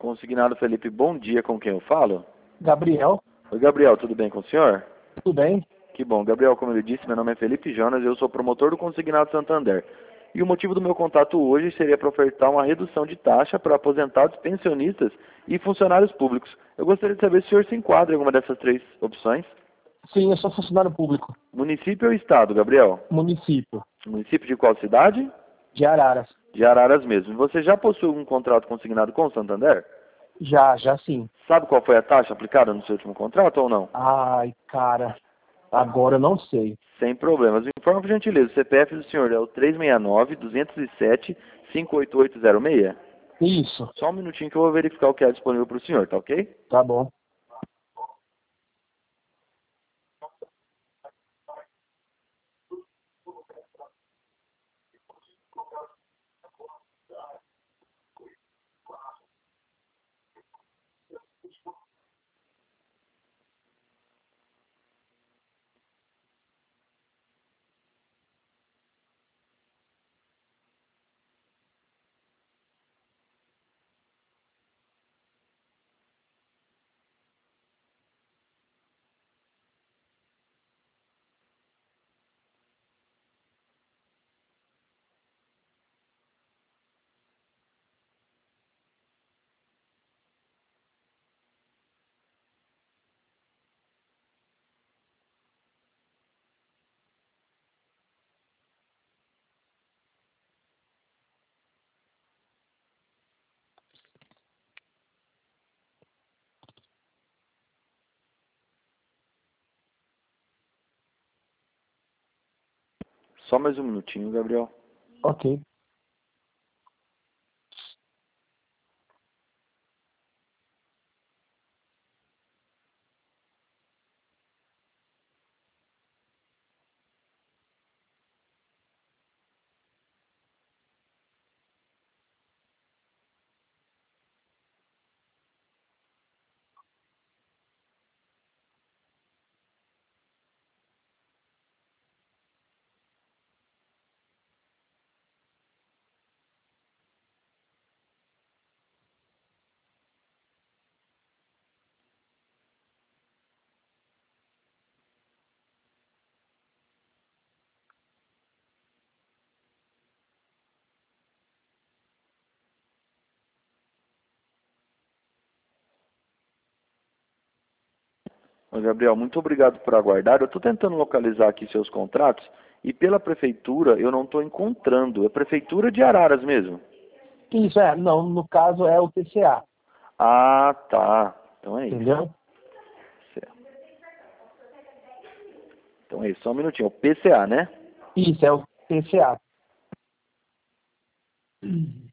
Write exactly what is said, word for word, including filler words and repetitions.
Consignado Felipe, bom dia, com quem eu falo? Gabriel, Oi, Gabriel, tudo bem com o senhor? tudo bem? Que bom. Gabriel, como eu disse, meu nome é Felipe Jonas e eu sou promotor do Consignado Santander. E o motivo do meu contato hoje seria para ofertar uma redução de taxa para aposentados, pensionistas e funcionários públicos. Eu gostaria de saber se o senhor se enquadra em alguma dessas três opções. Sim, eu sou funcionário público. Município ou estado, Gabriel? Município Município de qual cidade? de Araras. De Araras mesmo. E você já possui um contrato consignado com o Santander? Já, já sim. Sabe qual foi a taxa aplicada no seu último contrato ou não? Ai, cara, agora eu não sei. Sem problemas. Informe por gentileza, o C P F do senhor é o três seis nove, dois zero sete, cinco oito oito zero seis? Isso, Só um minutinho que eu vou verificar o que é disponível para o senhor, tá ok? tá bom. Só mais um minutinho, Gabriel. Ok. Ô, Gabriel, muito obrigado por aguardar. Eu estou tentando localizar aqui seus contratos e pela prefeitura eu não estou encontrando. É prefeitura de Araras mesmo? Isso, é, não, no caso é o T C A, Ah, tá. Então é isso. entendeu? Certo. Então é isso, só um minutinho. O P C A, né? Isso, é o T C A.